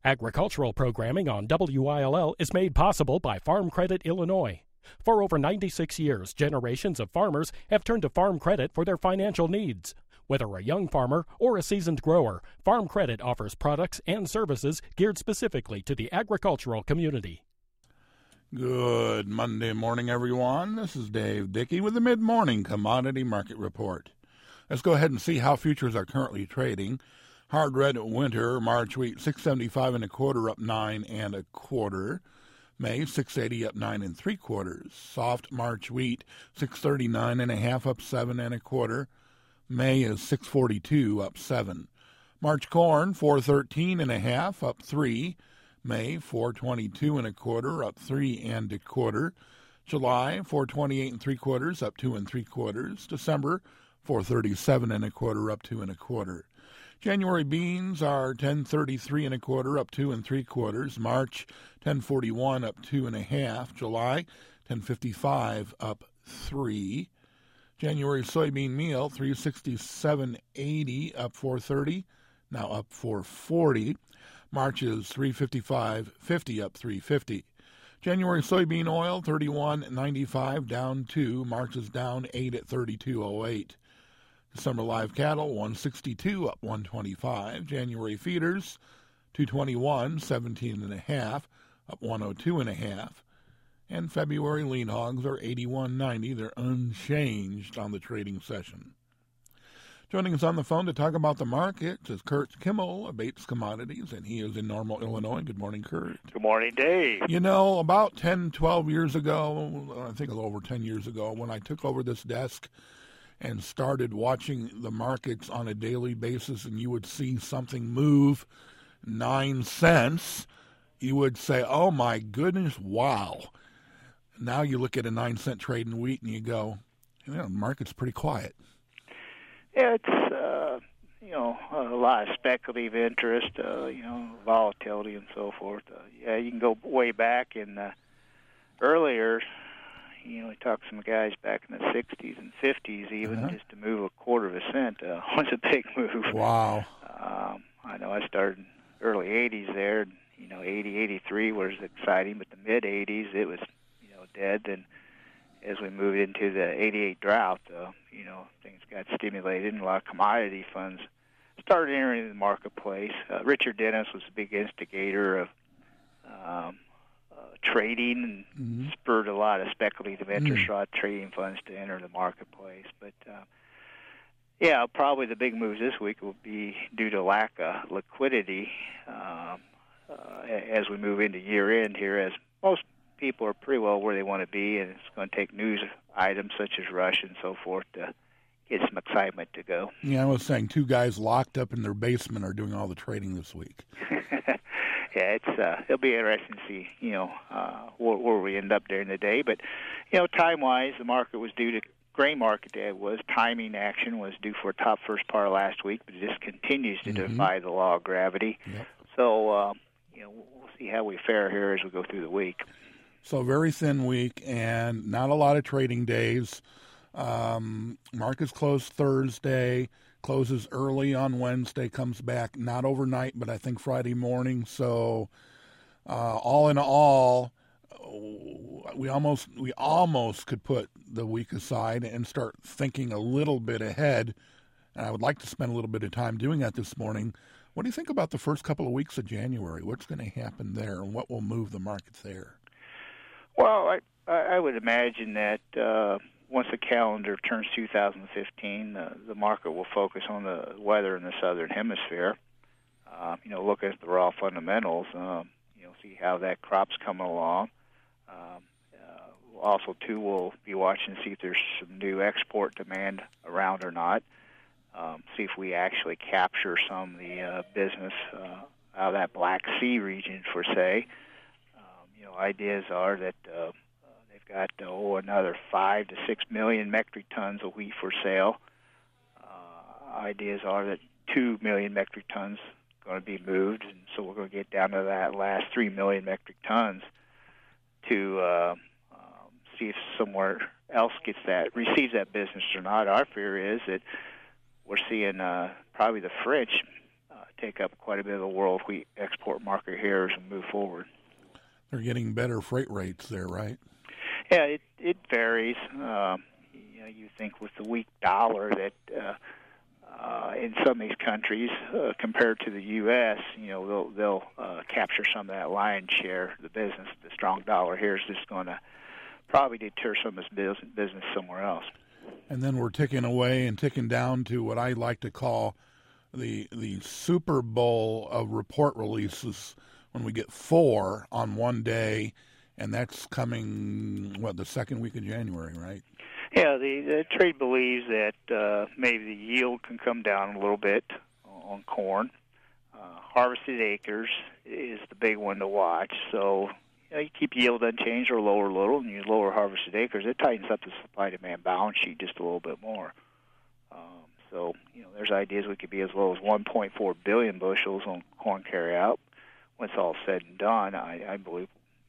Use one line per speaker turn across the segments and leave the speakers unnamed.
Agricultural programming on WILL is made possible by Farm Credit Illinois. For over 96 years, generations of farmers have turned to Farm Credit for their financial needs. Whether a young farmer or a seasoned grower, Farm Credit offers products and services geared specifically to the agricultural community.
Good Monday morning, everyone. This is Dave Dickey with the Mid-Morning Commodity Market Report. Let's go ahead and see how futures are currently trading. Hard red winter, March wheat, 675 1/4, up 9 1/4. May, 680, up 9 3/4. Soft March wheat, 639 1/2, up 7 1/4. May is 642, up 7. March corn, 413 1/2, up 3. May, 422 1/4, up 3 1/4. July, 428 3/4, up 2 3/4. December, 437 1/4, up 2 1/4. January beans are 1033 1/4, up 2 3/4. March 1041, up 2 1/2. July 1055, up 3. January soybean meal 367.80, up 430, now up 440. March is 355.50, up 350. January soybean oil 31.95, down 2. March is down 8 at 32.08. December live cattle 162, up 125. January feeders 221, 17 1/2, up 102 1/2. And February lean hogs are 81.90. They're unchanged on the trading session. Joining us on the phone to talk about the market is Kurt Kimmel of Bates Commodities, and he is in Normal, Illinois. Good morning, Kurt.
Good morning, Dave.
You know, about 10, 12 years ago, I think a little over 10 years ago, when I took over this desk and started watching the markets on a daily basis, and you would see something move 9 cents, you would say, oh my goodness, wow. Now you look at a 9-cent trade in wheat and you go, you know, the market's pretty quiet.
Yeah, it's, a lot of speculative interest, volatility and so forth. You can go way back and earlier, we talked to some guys back in the 60s and 50s even, just to move 1/4 cent was a big move.
Wow.
I know I started early 80s there. 80, 83 was exciting, but the mid-80s, it was, dead. Then as we moved into the 88 drought, things got stimulated and a lot of commodity funds started entering the marketplace. Richard Dennis was a big instigator of trading and spurred a lot of speculative interest, trading funds to enter the marketplace. But, probably the big moves this week will be due to lack of liquidity as we move into year-end here, as most people are pretty well where they want to be, and it's going to take news items such as Russia and so forth to get some excitement to go.
Yeah, I was saying 2 guys locked up in their basement are doing all the trading this week.
Yeah, it'll be interesting to see, where we end up during the day. But, time-wise, the market was due to grain market day. Timing action was due for a top first part of last week, but it just continues to defy the law of gravity.
Yep.
So, we'll see how we fare here as we go through the week.
So very thin week and not a lot of trading days. Market's closed Thursday, closes early on Wednesday, comes back not overnight, but I think Friday morning. So all in all, we almost could put the week aside and start thinking a little bit ahead. And I would like to spend a little bit of time doing that this morning. What do you think about the first couple of weeks of January? What's going to happen there, and what will move the markets there?
Well, I would imagine that once the calendar turns 2015, the market will focus on the weather in the southern hemisphere. Look at the raw fundamentals. See how that crop's coming along. Also, too, we'll be watching to see if there's some new export demand around or not. See if we actually capture some of the business out of that Black Sea region, for say. Ideas are that they've got another 5 to 6 million metric tons of wheat for sale. Ideas are that 2 million metric tons going to be moved, and so we're going to get down to that last 3 million metric tons to see if somewhere else receives that business or not. Our fear is that we're seeing probably the French take up quite a bit of the world wheat export market here as we move forward.
They're getting better freight rates there, right?
Yeah, it varies. You think with the weak dollar that in some of these countries compared to the U.S., they'll capture some of that lion's share of the business. The strong dollar here is just going to probably deter some of this business somewhere else.
And then we're ticking away and ticking down to what I like to call the Super Bowl of report releases, when we get 4 on one day, and that's coming, the second week of January, right?
Yeah, the trade believes that maybe the yield can come down a little bit on corn. Harvested acres is the big one to watch. So you keep yield unchanged or lower a little, and you lower harvested acres, it tightens up the supply-demand balance sheet just a little bit more. So there's ideas we could be as low as 1.4 billion bushels on corn carryout. When it's all said and done, I believe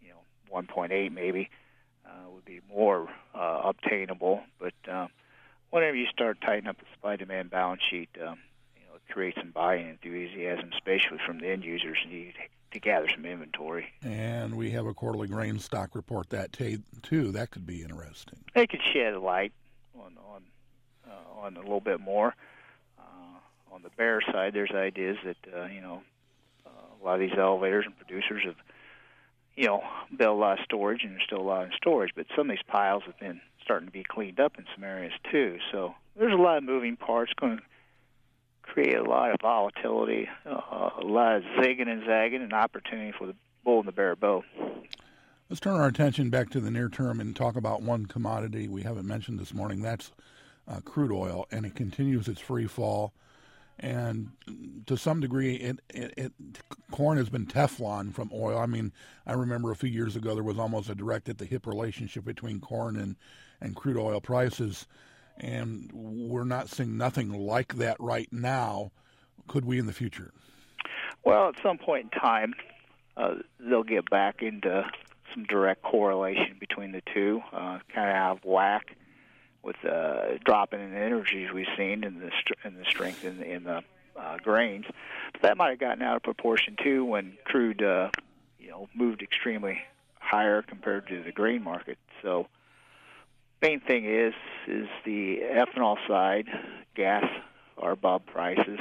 1.8 maybe would be more obtainable. But whenever you start tightening up the supply-demand balance sheet, it creates some buying enthusiasm, especially from the end users need to gather some inventory.
And we have a quarterly grain stock report that too. That could be interesting.
They could shed light on a little bit more. On the bear side, there's ideas that a lot of these elevators and producers have built a lot of storage, and there's still a lot in storage, but some of these piles have been starting to be cleaned up in some areas too. So there's a lot of moving parts going to create a lot of volatility, a lot of zigging and zagging, and opportunity for the bull and the bear both.
Let's turn our attention back to the near term and talk about one commodity we haven't mentioned this morning. That's crude oil, and it continues its free fall. And to some degree, corn has been Teflon from oil. I mean, I remember a few years ago there was almost a direct at the hip relationship between corn and crude oil prices, and we're not seeing nothing like that right now. Could we in the future?
Well, at some point in time, they'll get back into some direct correlation between the two, kind of out of whack with dropping in the energies we've seen and the strength in the grains. But that might have gotten out of proportion too when crude moved extremely higher compared to the grain market. So main thing is the ethanol side, gas or above prices.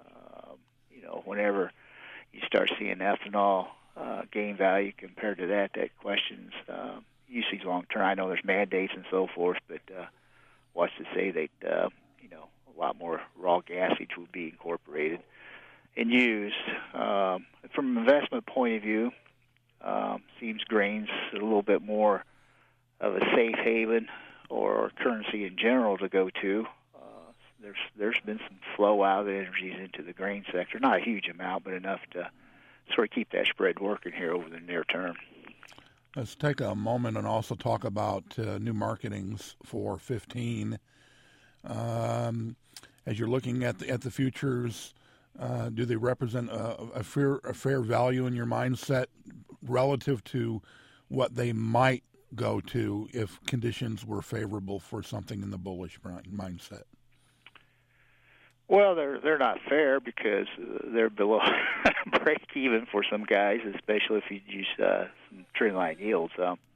Whenever you start seeing ethanol gain value compared to that questions usage long term. I know there's mandates and so forth, but what's to say that a lot more raw gasage would be incorporated and used. From an investment point of view, seems grains a little bit more of a safe haven or currency in general to go to. There's been some flow out of energies into the grain sector, not a huge amount, but enough to sort of keep that spread working here over the near term.
Let's take a moment and also talk about new marketings for 15. As you're looking at the futures, do they represent a fair value in your mindset relative to what they might go to if conditions were favorable for something in the bullish mindset?
Well, they're not fair because they're below break even for some guys, especially if you use some trend line yields.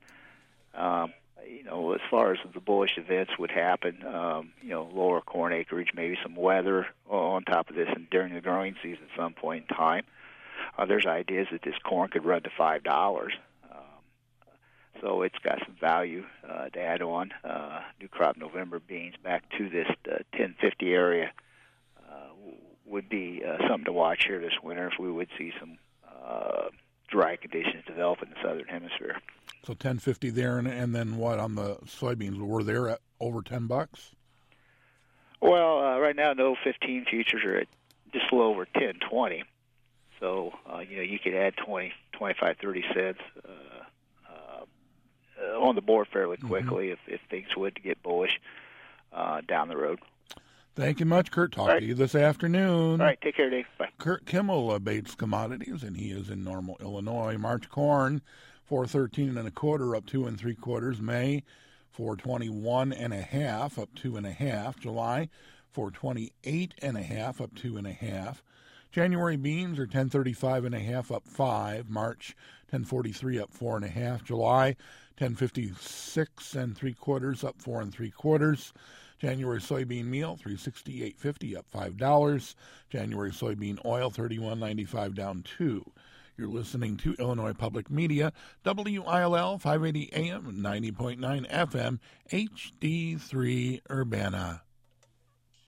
As far as the bullish events would happen, lower corn acreage, maybe some weather on top of this, and during the growing season at some point in time, there's ideas that this corn could run to $5. So it's got some value to add on. New crop November beans back to this 1050 area would be something to watch here this winter if we would see some dry conditions develop in the southern hemisphere.
So 1050 there, and then what on the soybeans? Were there at over $10?
Well, right now, no 15 futures are at just a little over 10.20. So you could add 20, 25, 30 cents on the board fairly quickly if things would get bullish down the road.
Thank you much, Kurt. Talk to you this afternoon.
All right, take care, Dave. Bye.
Kurt Kimmel, Bates Commodities, and he is in Normal, Illinois. March corn, 4.13 1/4, up 2 3/4. May, 4.21 1/2, up 2 1/2. July, 4.28 1/2, up 2 1/2. January beans are 10.35 up 5. March 10.43 up 4.5. July 10.56 3/4 up 4 3/4. January soybean meal 368.50 up $5. January soybean oil 31.95 down 2. You're listening to Illinois Public Media, WILL 580 AM, 90.9 FM, HD3 Urbana.